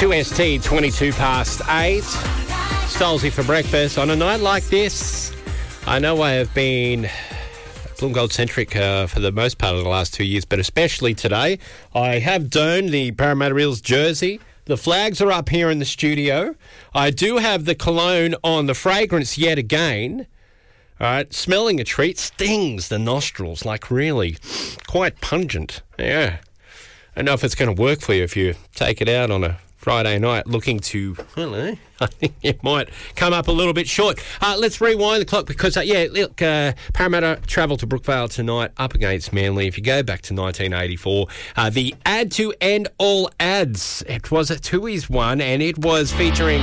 2ST, 22 past 8. Stolzy for breakfast. On a night like this, I know I have been Blue and Gold centric for the most part of the last 2 years, but especially today. I have donned the Parramatta Eels jersey. The flags are up here in the studio. I do have the cologne on, the fragrance yet again. All right, smelling a treat stings the nostrils, like really quite pungent. Yeah. I don't know if it's going to work for you if you take it out on a Friday night looking to, I don't know, I think it might come up a little bit short. Let's rewind the clock because, Parramatta travel to Brookvale tonight up against Manly. If you go back to 1984, the ad to end all ads, it was a Tui's one and it was featuring,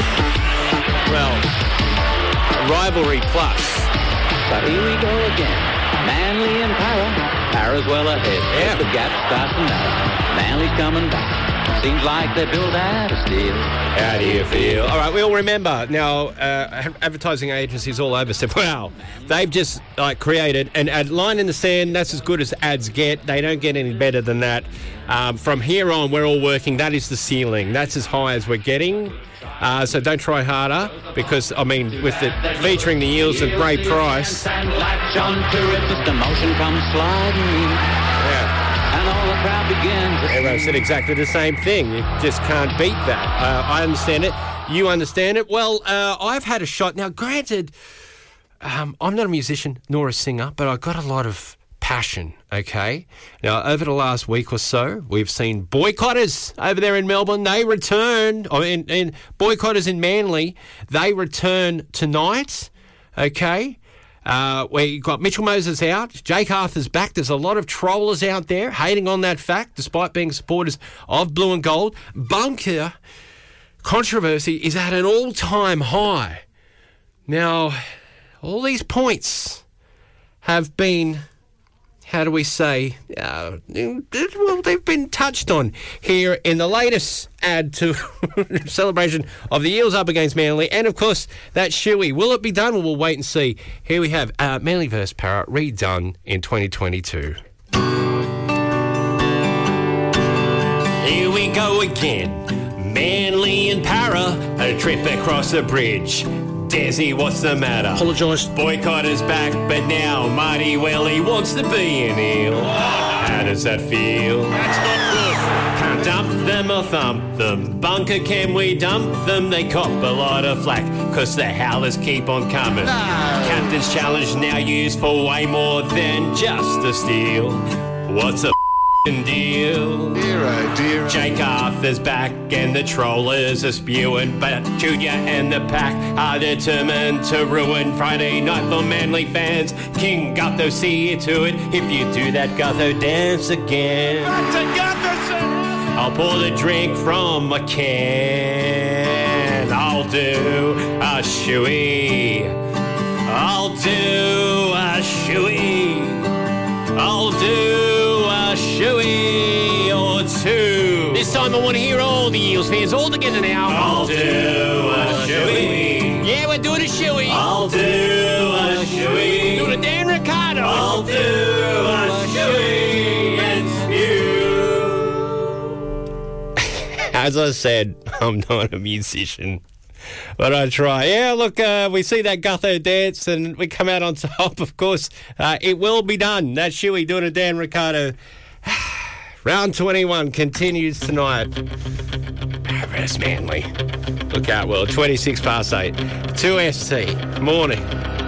Rivalry Plus. But here we go again. Manly and Para's well ahead. Yeah. The gap starts to narrow. Manly's coming back. Seems like they're built out of steel. How do you feel? All right, we all remember now. Advertising agencies all over said, "Wow, they've just created an ad line in the sand. That's as good as ads get. They don't get any better than that. From here on, we're all working. That is the ceiling. That's as high as we're getting. So don't try harder because with it featuring the Eels and Ray Price." And latch on to it. The motion comes sliding in. Yeah. And all the crowd begins. Everyone said exactly the same thing. You just can't beat that. I understand it. You understand it. Well, I've had a shot. Now, granted, I'm not a musician nor a singer, but I've got a lot of passion, okay? Now, over the last week or so, we've seen boycotters over there in Melbourne. They return, and boycotters in Manly, they return tonight, okay? We've got Mitchell Moses out. Jake Arthur's back. There's a lot of trollers out there hating on that fact, despite being supporters of Blue and Gold. Bunker controversy is at an all-time high. Now, all these points have been, how do we say, they've been touched on here in the latest ad to celebration of the Eels up against Manly. And, of course, that shoey. Will it be done? Well, we'll wait and see. Here we have Manly vs. Para redone in 2022. Here we go again. Manly and Para, a trip across the bridge. Desi, what's the matter? Apologise. Boycott is back, but now Marty Welly wants to be an Eel. How does that feel? That's not good. Can't dump them or thump them. Bunker, can we dump them? They cop a lot of flack, cause the howlers keep on coming. No. Captain's challenge now used for way more than just a steal. What's a deal? Dear oh dear. Jake Arthur's back and the trollers are spewing, but Junior and the pack are determined to ruin Friday night for Manly fans. King Gutho, see you to it. If you do that, Gutho, dance again. That's a Gutherson. I'll pour the drink from a can. I'll do a shoey. I'll do a shoey. I'll do a shoey or two. This time I want to hear all the Eels fans all together now. I'll do a shoey. Yeah, we're doing a shoey. I'll do a shoey. Doing a Dan Ricardo. I'll do a shoey and spew. As I said, I'm not a musician, but I try. Yeah, look, we see that Gutho dance and we come out on top, of course. It will be done. That's Shuey doing a Dan Ricardo. Round 21 continues tonight. Paris Manly. Look out, Will. 26 past 8. 2ST. Morning.